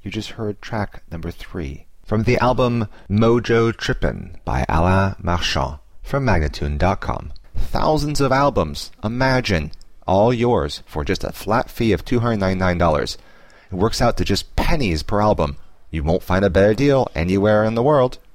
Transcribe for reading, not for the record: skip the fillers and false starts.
You just heard track number 3 from the album Mojo Trippin' by Alain Marchand from Magnatune.com. Thousands of albums, imagine, all yours for just a flat fee of $299. It works out to just pennies per album. You won't find a better deal anywhere in the world.